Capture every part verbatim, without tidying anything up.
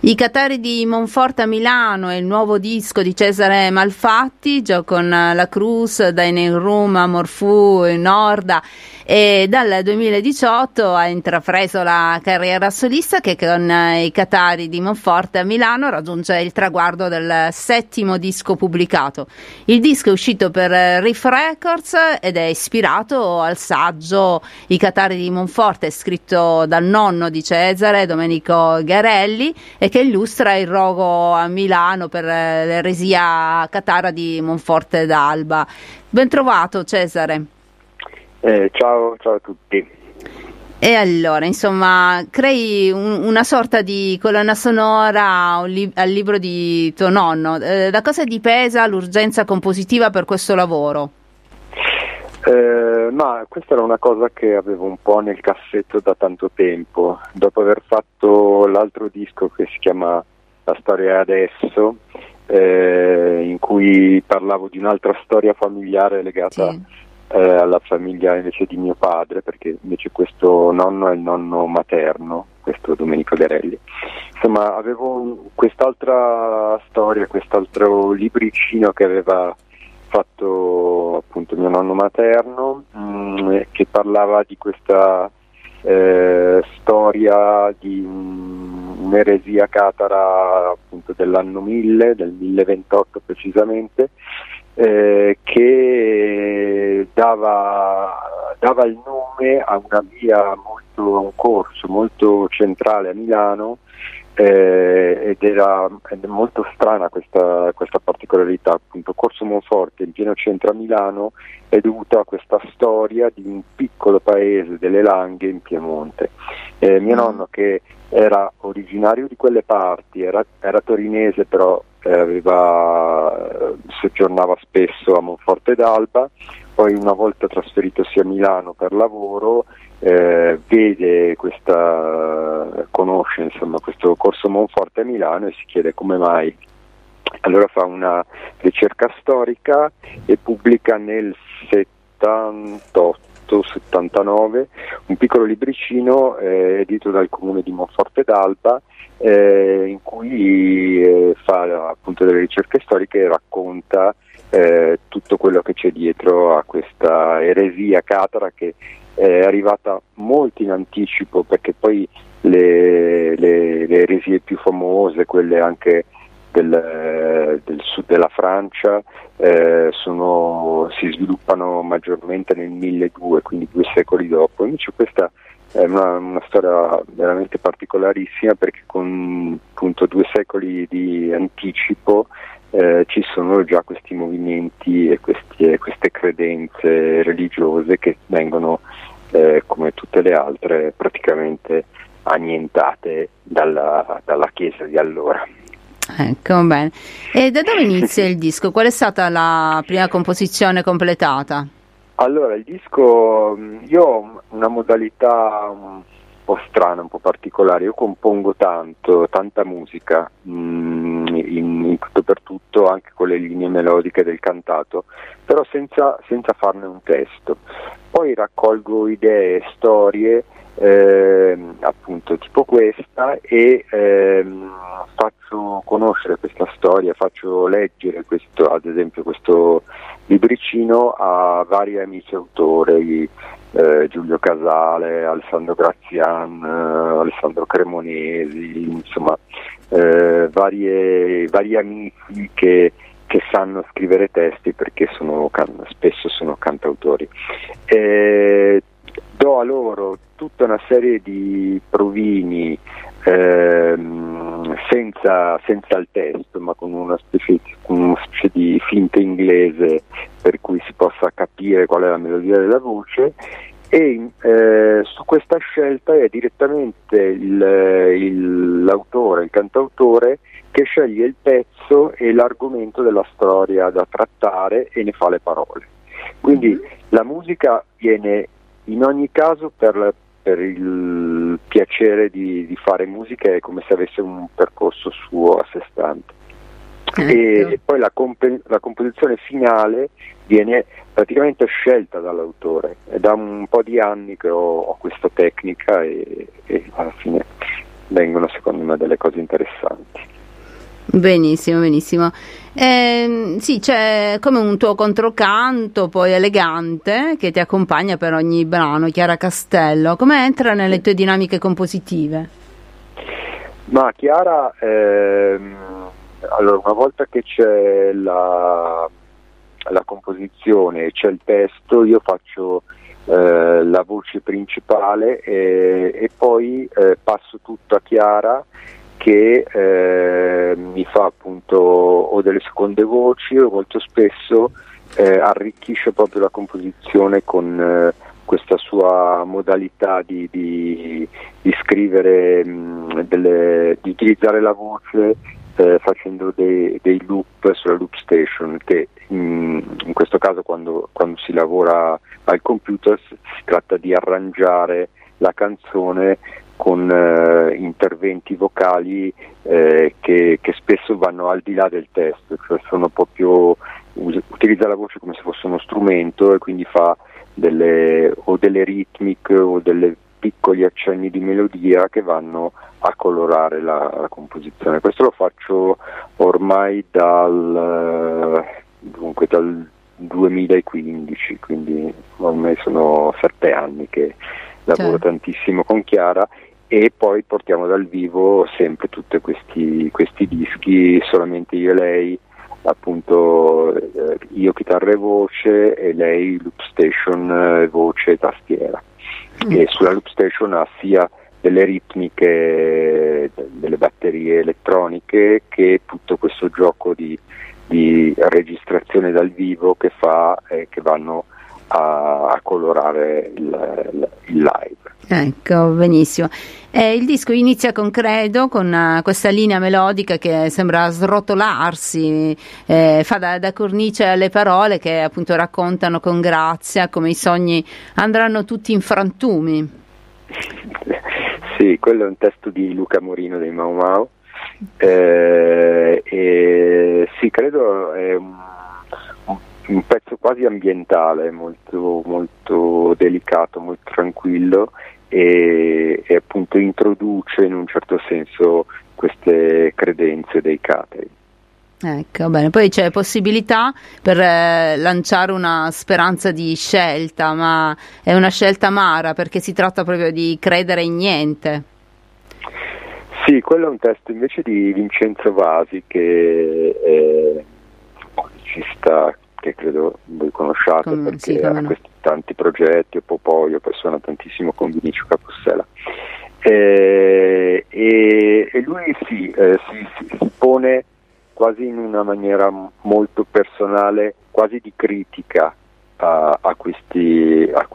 I Catari di Monforte a Milano è il nuovo disco di Cesare Malfatti, già con la Cruz, Dining Room, Amor Fu, Norda, e dal duemiladiciotto ha intrapreso la carriera solista che con i Catari di Monforte a Milano raggiunge il traguardo del settimo disco pubblicato. Il disco è uscito per Riff Records ed è ispirato al saggio I Catari di Monforte, scritto dal nonno di Cesare, Domenico Garelli, e che illustra il rogo a Milano per l'eresia catara di Monforte d'Alba. Ben trovato, Cesare. Eh, ciao, ciao a tutti. E allora, insomma, crei un, una sorta di colonna sonora un li- al libro di tuo nonno. Eh, da cosa dipesa l'urgenza compositiva per questo lavoro? Eh, ma questa era una cosa che avevo un po' nel cassetto da tanto tempo. Dopo aver fatto l'altro disco che si chiama La storia adesso, eh, in cui parlavo di un'altra storia familiare legata Sì. eh, alla famiglia invece di mio padre, perché invece questo nonno è il nonno materno, questo Domenico Garelli. Insomma, avevo quest'altra storia, quest'altro libricino che aveva fatto appunto mio nonno materno, mh, che parlava di questa eh, storia di um, un'eresia catara appunto dell'anno mille, del milleventotto precisamente, eh, che dava, dava il nome a una via molto, a un corso molto centrale a Milano. Eh, ed era ed è molto strana questa, questa particolarità, appunto Corso Monforte in pieno centro a Milano è dovuta a questa storia di un piccolo paese delle Langhe in Piemonte. Eh, mio nonno, che era originario di quelle parti, era, era torinese, però eh, aveva, soggiornava spesso a Monforte d'Alba, poi una volta trasferitosi a Milano per lavoro Eh, vede questa, conosce insomma questo Corso Monforte a Milano e si chiede come mai. Allora fa una ricerca storica e pubblica nel settantotto settantanove un piccolo libricino eh, edito dal comune di Monforte d'Alba, eh, in cui eh, fa appunto delle ricerche storiche e racconta eh, tutto quello che c'è dietro a questa eresia catara, che è arrivata molto in anticipo, perché poi le, le, le eresie più famose, quelle anche del, del sud della Francia, eh, sono, si sviluppano maggiormente nel milleduecento, quindi due secoli dopo. Invece questa è una, una storia veramente particolarissima, perché con appunto due secoli di anticipo Eh, ci sono già questi movimenti e questi, queste credenze religiose che vengono, eh, come tutte le altre, praticamente annientate dalla, dalla Chiesa di allora. Ecco, bene. E da dove inizia il disco? Qual è stata la prima composizione completata? Allora, il disco, io ho una modalità un po' strana, un po' particolare. Io compongo tanto, tanta musica, mh, in, in tutto per tutto, anche con le linee melodiche del cantato, però senza, senza farne un testo. Poi raccolgo idee, storie, ehm, appunto tipo questa, e ehm, faccio conoscere questa storia, faccio leggere questo, ad esempio questo libricino a vari amici autori, eh, Giulio Casale, Alessandro Grazian, eh, Alessandro Cremonesi, insomma eh, varie, vari amici che, che sanno scrivere testi, perché sono, spesso sono cantautori. Eh, do a loro tutta una serie di provini ehm, senza, senza il testo, ma con una specie, con una specie di finta inglese per cui si possa capire qual è la melodia della voce, e eh, su questa scelta è direttamente il, il, l'autore, il cantautore, che sceglie il pezzo e l'argomento della storia da trattare e ne fa le parole. Quindi mm-hmm. la musica viene in ogni caso per, per il piacere di, di fare musica, è come se avesse un percorso suo a sé stante. Ecco. E poi la, comp- la composizione finale viene praticamente scelta dall'autore. È da un po' di anni che ho, ho questa tecnica, e, e alla fine vengono secondo me delle cose interessanti. Benissimo, benissimo. Eh, sì, c'è come un tuo controcanto poi elegante che ti accompagna per ogni brano, Chiara Castello. Come entra nelle tue dinamiche compositive? Ma Chiara, ehm, allora una volta che c'è la, la composizione e c'è il testo, io faccio eh, la voce principale e, e poi eh, passo tutto a Chiara, che eh, mi fa appunto o delle seconde voci o molto spesso eh, arricchisce proprio la composizione con eh, questa sua modalità di, di, di scrivere, mh, delle, di utilizzare la voce eh, facendo dei, dei loop sulla loop station, che mh, in questo caso quando, quando si lavora al computer si tratta di arrangiare la canzone con eh, interventi vocali eh, che, che spesso vanno al di là del testo, cioè sono proprio, utilizza la voce come se fosse uno strumento e quindi fa delle o delle ritmiche o delle piccoli accenni di melodia che vanno a colorare la, la composizione. Questo lo faccio ormai dal, dunque, dal duemilaquindici, quindi ormai sono sette anni che lavoro Certo. tantissimo con Chiara, e poi portiamo dal vivo sempre tutti questi, questi dischi, solamente io e lei, appunto eh, io chitarra e voce e lei loop station, eh, voce e tastiera. Mm. E sulla loop station ha sia delle ritmiche, delle batterie elettroniche, che tutto questo gioco di, di registrazione dal vivo che fa eh, che vanno a, a colorare il, il live. Ecco, benissimo. Eh, il disco inizia con Credo, con uh, questa linea melodica che sembra srotolarsi, eh, fa da, da cornice alle parole che appunto raccontano con grazia come i sogni andranno tutti in frantumi. Sì, quello è un testo di Luca Morino dei Mau Mau. Eh, e sì, Credo è un, un pezzo quasi ambientale, molto, molto delicato, molto tranquillo, e, e appunto introduce in un certo senso queste credenze dei cateri. Ecco, bene, poi c'è possibilità per eh, lanciare una speranza di scelta, ma è una scelta amara perché si tratta proprio di credere in niente. Sì, quello è un testo invece di Vincenzo Vasi, che è un musicista che credo voi conosciate, come, perché sì, ha no. questi tanti progetti, Popoio, poi suona tantissimo con Vinicio Capossela. Eh, e, e lui sì, eh, si, si, si pone quasi in una maniera molto personale, quasi di critica a, a, questi, a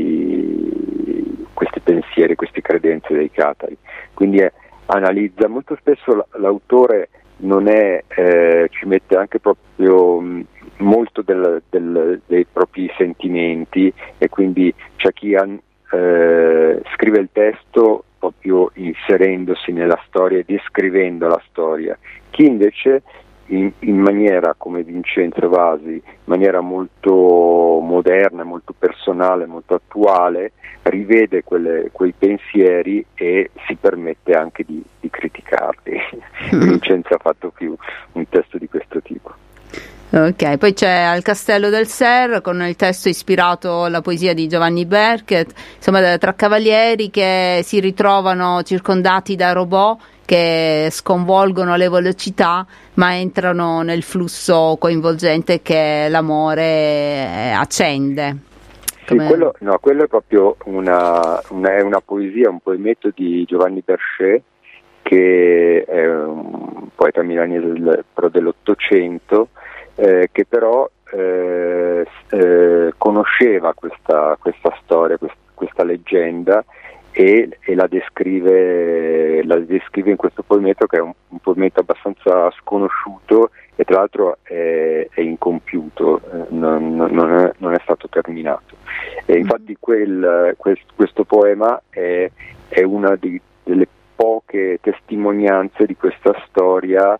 questi, questi pensieri, queste credenze dei catari. Quindi è, analizza molto spesso l'autore, non è, eh, ci mette anche proprio mh, molto del, del, dei propri sentimenti, e quindi c'è chi ha, eh, scrive il testo proprio inserendosi nella storia e descrivendo la storia, chi invece in, in maniera come Vincenzo Vasi, in maniera molto moderna, molto personale, molto attuale, rivede quelle, quei pensieri e si permette anche di, di criticarli. Vincenzo ha fatto più un testo di questo tipo. Ok, poi c'è Al Castello del Ser con il testo ispirato alla poesia di Giovanni Berket, insomma tra cavalieri che si ritrovano circondati da robot che sconvolgono le velocità ma entrano nel flusso coinvolgente che l'amore accende. Sì, quello, no, quello è proprio una, una, è una poesia, un poemetto di Giovanni Berchet, che è un poeta milanese del, però dell'Ottocento, eh, che però eh, eh, conosceva questa, questa storia, questa, questa leggenda, e, e la descrive la descrive in questo poemetto, che è un, un poemetto abbastanza sconosciuto e tra l'altro è, è incompiuto, eh, non, non, è, non è stato terminato. E infatti quel, quel, questo poema è, è una di, delle poche testimonianze di questa storia,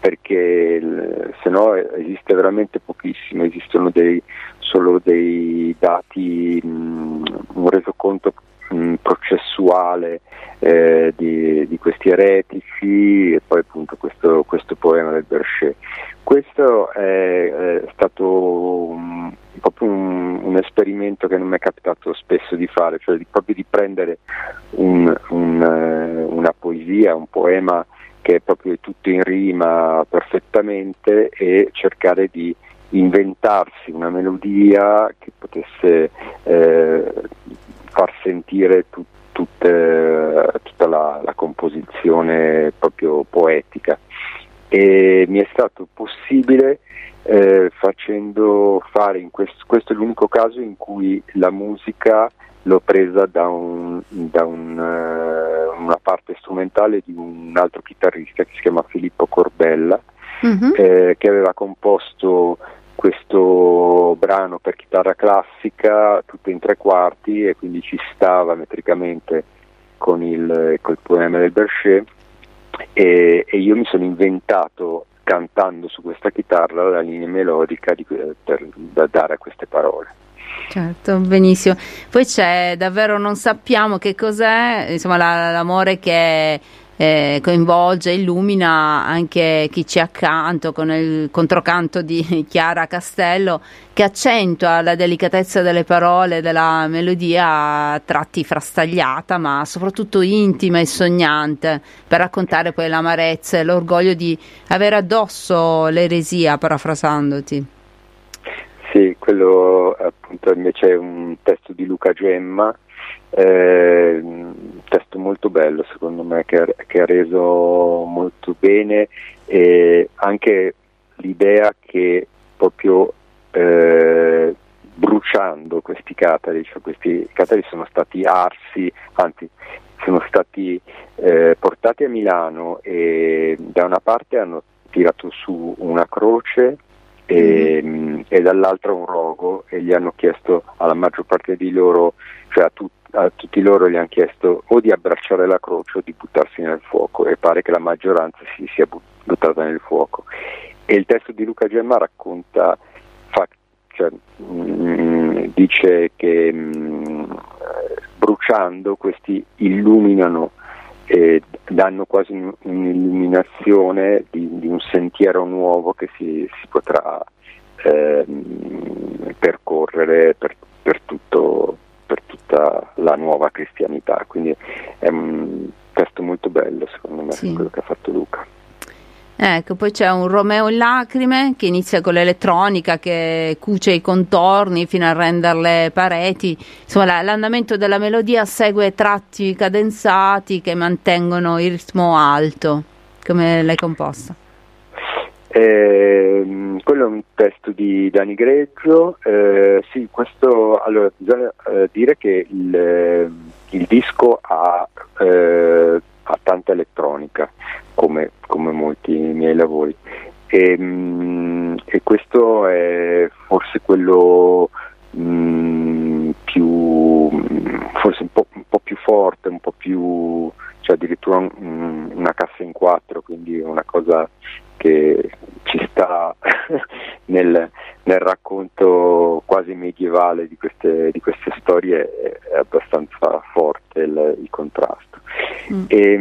perché se no esiste veramente pochissimo, esistono dei, solo dei dati, mh, un resoconto mh, processuale eh, di, di questi eretici, e poi appunto questo, questo poema del Berger. Questo è, è stato um, proprio un, un esperimento che non mi è capitato spesso di fare, cioè di, proprio di prendere un, un, uh, una poesia, un poema che è proprio tutto in rima perfettamente, e cercare di inventarsi una melodia che potesse eh, far sentire tut, tutte, tutta la, la composizione proprio poetica. E mi è stato possibile eh, facendo fare in questo, questo è l'unico caso in cui la musica l'ho presa da, un, da un, uh, una parte strumentale di un altro chitarrista che si chiama Filippo Corbella, mm-hmm. eh, che aveva composto questo brano per chitarra classica tutto in tre quarti, e quindi ci stava metricamente con il, col poema del Berger, e, e io mi sono inventato, cantando su questa chitarra, la linea melodica di, per, da dare a queste parole. Certo, benissimo. Poi c'è davvero, non sappiamo che cos'è, insomma, la, l'amore che eh, coinvolge, illumina anche chi c'è accanto, con il controcanto di Chiara Castello, che accentua la delicatezza delle parole, della melodia, a tratti frastagliata, ma soprattutto intima e sognante, per raccontare poi l'amarezza e l'orgoglio di avere addosso l'eresia, parafrasandoti. Sì, quello appunto invece è un testo di Luca Gemma, eh, un testo molto bello secondo me, che ha, che ha reso molto bene, e anche l'idea che proprio eh, bruciando questi catari, cioè questi catari sono stati arsi, anzi sono stati eh, portati a Milano, e da una parte hanno tirato su una croce E, mm. e dall'altra un rogo, e gli hanno chiesto alla maggior parte di loro, cioè a, tut, a tutti loro gli hanno chiesto o di abbracciare la croce o di buttarsi nel fuoco, e pare che la maggioranza si sia buttata nel fuoco. E il testo di Luca Gemma racconta, fa, cioè, mm, dice che mm, bruciando questi illuminano e danno quasi un'illuminazione di, di un sentiero nuovo che si, si potrà eh, percorrere per, per, tutto, per tutta la nuova cristianità. Quindi è un testo molto bello, secondo me, sì, quello che ha fatto Luca. Ecco, poi c'è un Romeo in lacrime che inizia con l'elettronica che cuce i contorni fino a renderle pareti. Insomma, la, l'andamento della melodia segue tratti cadenzati che mantengono il ritmo alto. Come l'hai composta? Eh, quello è un testo di Dani Greggio. Eh, sì, questo, allora, bisogna eh, dire che il, il disco ha, eh, ha tanta elettronica, come, come molti miei lavori, e, mh, e questo è forse quello mh, più, forse un po', un po' più forte, un po' più, cioè addirittura un, una cassa in quattro, quindi una cosa che ci sta nel, nel racconto quasi medievale di queste, di queste storie. È abbastanza forte il, il contrasto. Mm. E,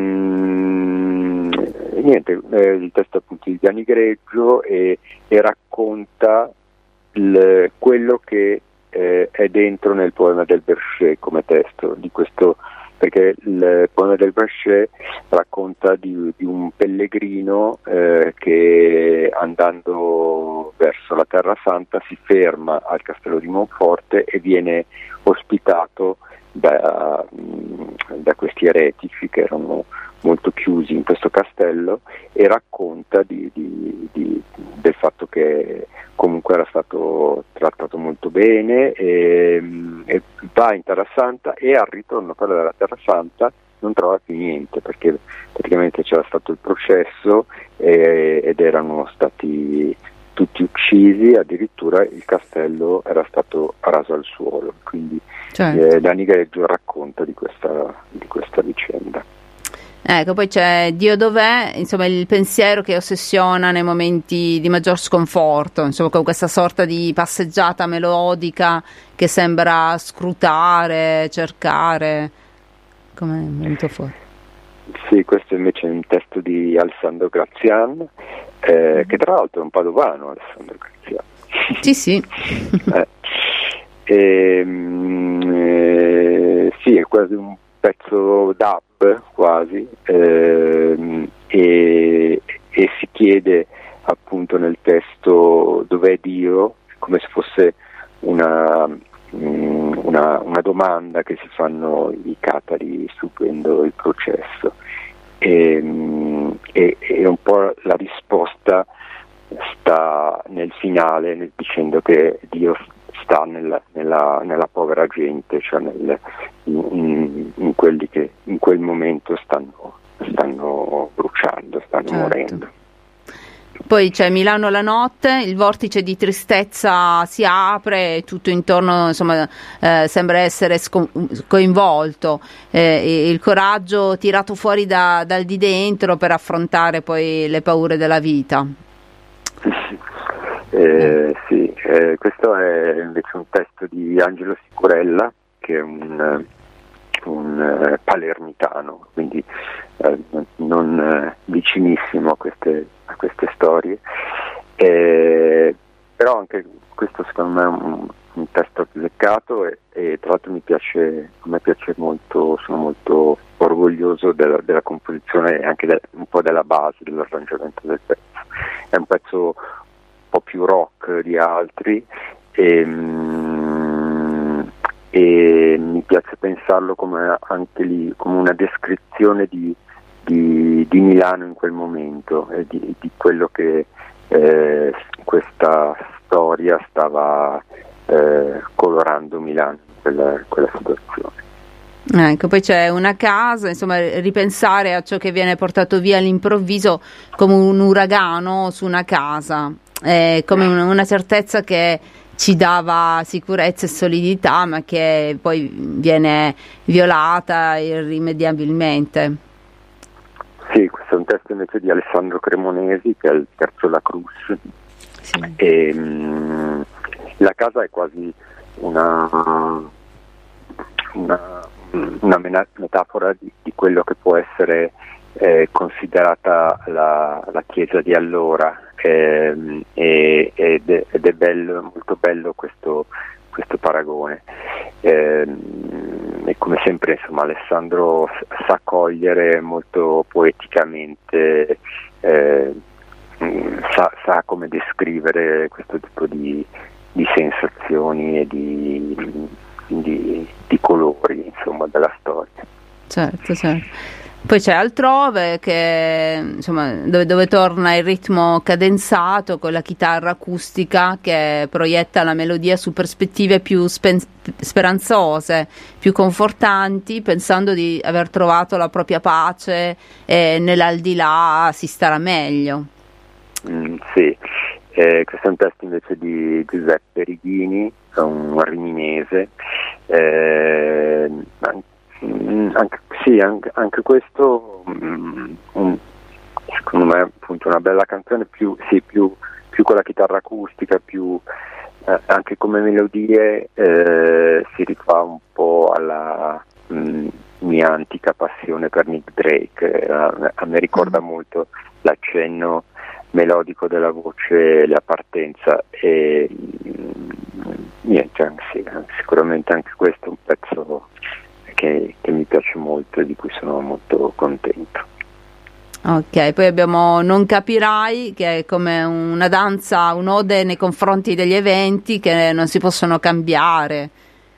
mh, niente, eh, il testo appunto di Dani Greggio, e, e racconta il, quello che eh, è dentro nel poema del Berger come testo di questo, perché il poema del Berger racconta di, di un pellegrino eh, che, andando verso la Terra Santa, si ferma al castello di Monforte e viene ospitato da, da questi eretici che erano molto chiusi in questo castello, e racconta di, di, di, del fatto che comunque era stato trattato molto bene, e, e va in Terra Santa, e al ritorno però dalla Terra Santa non trova più niente, perché praticamente c'era stato il processo e, ed erano stati tutti uccisi, addirittura il castello era stato raso al suolo. Quindi certo. eh, Dani Greggio racconta di questa, di questa vicenda. Ecco, poi c'è Dio dov'è, insomma il pensiero che ossessiona nei momenti di maggior sconforto, insomma con questa sorta di passeggiata melodica che sembra scrutare, cercare, come è venuto fuori. Sì, questo invece è un testo di Alessandro Grazian, eh, che tra l'altro è un padovano, Alessandro Grazian. Sì, sì. eh, e, eh, sì, è quasi un pezzo dub quasi, ehm, e, e si chiede appunto nel testo dov'è Dio, come se fosse una, mh, una, una domanda che si fanno i catari subendo il processo, e, mh, e, e un po' la risposta sta nel finale, nel, dicendo che Dio sta nella, nella, nella povera gente, cioè nel, in, in quelli che in quel momento stanno, stanno bruciando, stanno certo. morendo. Poi c'è Milano la notte, il vortice di tristezza si apre, tutto intorno insomma eh, sembra essere scon- coinvolto, eh, il coraggio tirato fuori da, dal di dentro per affrontare poi le paure della vita. Eh, sì, eh, questo è invece un testo di Angelo Sicurella, che è un, un uh, palermitano, quindi uh, non uh, vicinissimo a queste, a queste storie, eh, però anche questo secondo me è un, un testo azzeccato e, e tra l'altro mi piace, a me piace molto, sono molto orgoglioso della, della composizione e anche de, un po' della base, dell'arrangiamento del pezzo. È un pezzo un po' più rock di altri e, mm, e mi piace pensarlo come anche lì come una descrizione di, di, di Milano in quel momento e di, di quello che eh, questa storia stava eh, colorando Milano in quella, quella situazione. Ecco, poi c'è una casa, insomma, ripensare a ciò che viene portato via all'improvviso come un uragano su una casa, eh, come una, una certezza che ci dava sicurezza e solidità, ma che poi viene violata irrimediabilmente. Sì, questo è un testo invece di Alessandro Cremonesi, che è il terzo La Cruz. Sì. E, mh, la casa è quasi una... una una metafora di, di quello che può essere eh, considerata la, la Chiesa di allora, eh, e, ed, è, ed è bello, molto bello questo, questo paragone, eh, e come sempre insomma Alessandro sa cogliere molto poeticamente, eh, sa, sa come descrivere questo tipo di, di sensazioni e di Di, di colori insomma della storia. Certo, certo. Poi c'è Altrove che insomma dove, dove torna il ritmo cadenzato con la chitarra acustica che proietta la melodia su prospettive più spen- speranzose, più confortanti, pensando di aver trovato la propria pace e nell'aldilà si starà meglio. Mm, sì. Eh, questo è un testo invece di Giuseppe Righini, un riminese, eh, anche, sì, anche, anche questo um, um, secondo me è appunto una bella canzone, più, sì, più, più con la chitarra acustica, più eh, anche come melodie eh, si rifà un po' alla um, mia antica passione per Nick Drake, eh, a me ricorda molto l'accenno melodico della voce, la partenza, e niente, sì, sicuramente anche questo è un pezzo che, che mi piace molto e di cui sono molto contento. Ok, poi abbiamo Non capirai, che è come una danza, un'ode nei confronti degli eventi che non si possono cambiare.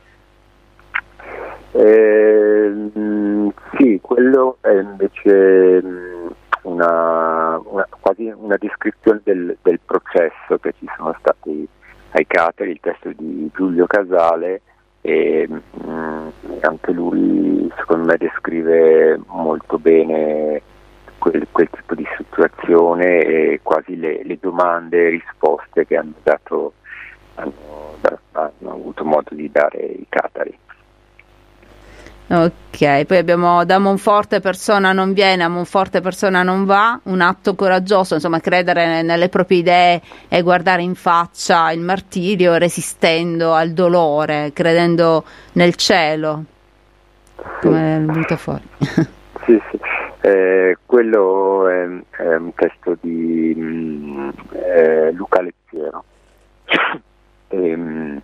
Eh, mh, sì, quello è invece mh, una, una quasi una descrizione del, del processo che ci sono stati ai Cateri, il testo di Giulio Casale, e mh, anche lui secondo me descrive molto bene quel, quel tipo di situazione e quasi le, le domande e risposte che hanno dato hanno, hanno avuto modo di dare i Catari. Ok, poi abbiamo da Monforte persona non viene, a Monforte persona non va, un atto coraggioso, insomma credere nelle proprie idee e guardare in faccia il martirio resistendo al dolore, credendo nel cielo, come è venuto fuori. Sì, sì. Eh, quello è, è un testo di mh, eh, Luca Lettiero. e,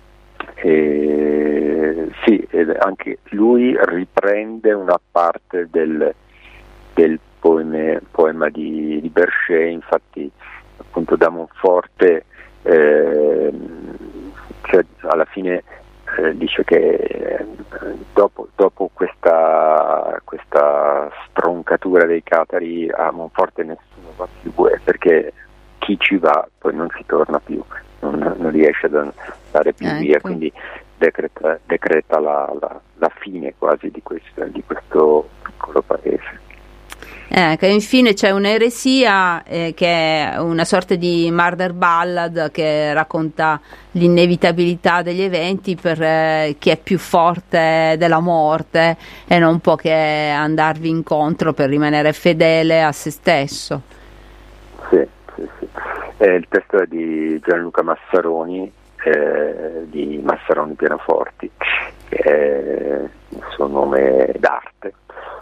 e, sì, anche lui riprende una parte del, del poeme, poema di, di Berger, infatti appunto da Monforte eh, cioè, alla fine eh, dice che eh, dopo, dopo questa, questa stroncatura dei catari a Monforte nessuno va più, eh, perché chi ci va poi non ci torna più, non, non riesce ad andare più ecco. via, quindi decreta, decreta la, la, la fine quasi di questo, di questo piccolo paese. Ecco, infine c'è un'eresia eh, che è una sorta di murder ballad che racconta l'inevitabilità degli eventi per eh, chi è più forte della morte e non può che andarvi incontro per rimanere fedele a se stesso. Sì, sì, sì. Eh, il testo è di Gianluca Massaroni, eh, di Massaroni Pianoforti, che è il suo nome d'arte.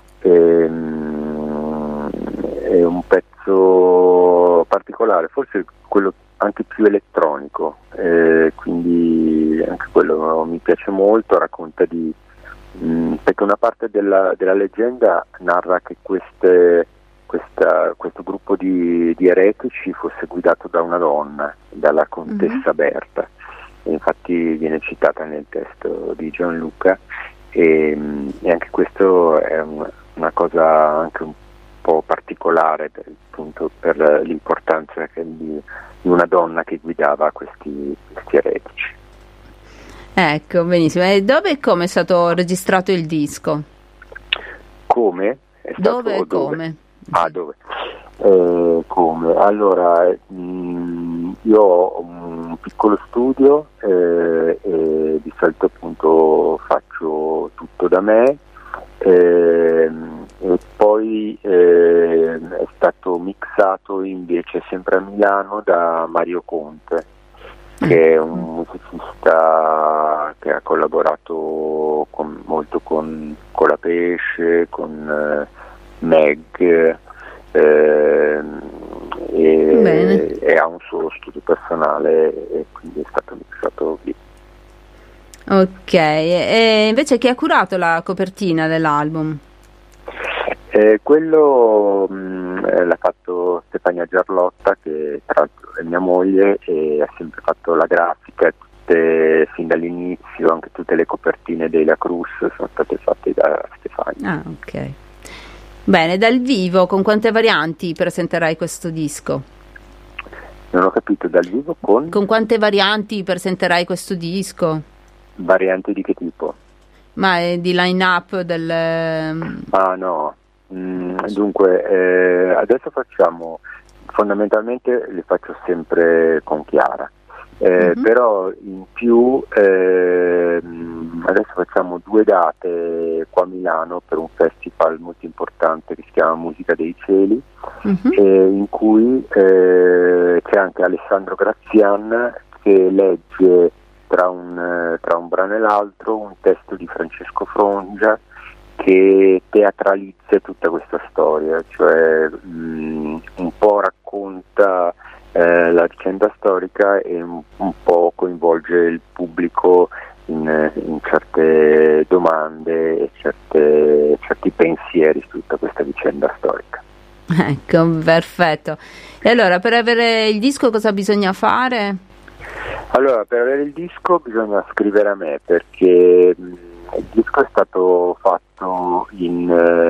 Ehm, è un pezzo particolare, forse quello anche più elettronico, eh, quindi anche quello mi piace molto, racconta di mh, perché una parte della, della leggenda narra che queste, questa, questo gruppo di, di eretici fosse guidato da una donna, dalla contessa mm-hmm. Berta, e infatti viene citata nel testo di Gianluca, e, e anche questo è un, una cosa anche un po' particolare per, appunto, per l'importanza che di, di una donna che guidava questi, questi eretici. Ecco, benissimo. E dove e come è stato registrato il disco? Come? È stato, dove e dove? come? Ah, dove? Eh, come? Allora, mh, io ho un piccolo studio eh, e di solito appunto faccio tutto da me. Eh, e poi eh, è stato mixato invece sempre a Milano da Mario Conte, che è un musicista che ha collaborato con, molto con, con La Pesce, con eh, Meg, eh, e, e ha un suo studio personale e quindi è stato mixato lì. Ok, e invece chi ha curato la copertina dell'album? Eh, quello mh, l'ha fatto Stefania Giarlotta, che tra l'altro è mia moglie e ha sempre fatto la grafica, tutte, fin dall'inizio, anche tutte le copertine dei La Cruz sono state fatte da Stefania. Ah, ok. Bene, dal vivo con quante varianti presenterai questo disco? Non ho capito, dal vivo con? Con quante varianti presenterai questo disco? Varianti di che tipo? Ma è di line-up del... Ah no, mm, dunque eh, adesso facciamo, fondamentalmente le faccio sempre con Chiara, eh, mm-hmm. però in più eh, adesso facciamo due date qua a Milano per un festival molto importante che si chiama Musica dei Cieli, mm-hmm. eh, in cui eh, c'è anche Alessandro Grazian che legge Tra un, tra un brano e l'altro un testo di Francesco Frongia che teatralizza tutta questa storia, cioè mh, un po' racconta eh, la vicenda storica e un, un po' coinvolge il pubblico in, in certe domande e certe, certi pensieri su tutta questa vicenda storica. Ecco, perfetto. E allora, per avere il disco cosa bisogna fare? Allora, per avere il disco bisogna scrivere a me, perché mh, il disco è stato fatto in,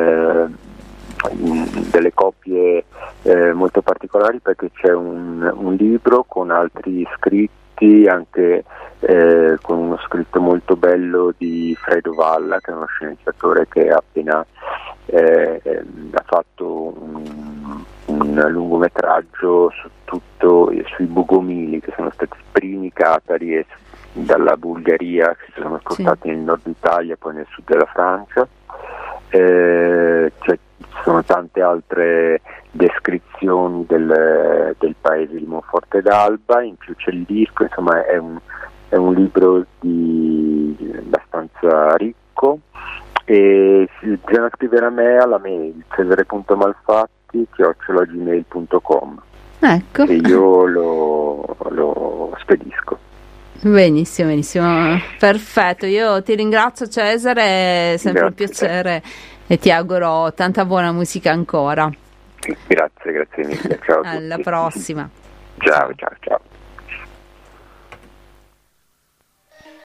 eh, in delle copie eh, molto particolari, perché c'è un, un libro con altri scritti, anche eh, con uno scritto molto bello di Fredo Valla, che è uno sceneggiatore che ha appena eh, eh, ha fatto un, un lungometraggio su tutto, sui Bogomili, che sono stati i primi catari, e dalla Bulgaria, che si sono spostati sì. nel nord Italia e poi nel sud della Francia. Eh, cioè, ci sono tante altre descrizioni del, del paese di Monforte d'Alba, in più c'è il disco, insomma è un, è un libro di, abbastanza ricco, e bisogna scrivere a me alla mail cesare punto malfatti chiocciola gmail punto com, ecco, e io lo, lo spedisco. Benissimo, benissimo, perfetto. Io ti ringrazio, Cesare, è sempre un piacere e ti auguro tanta buona musica ancora. Grazie, grazie mille. Ciao a Alla tutti. prossima. Ciao, ciao, ciao.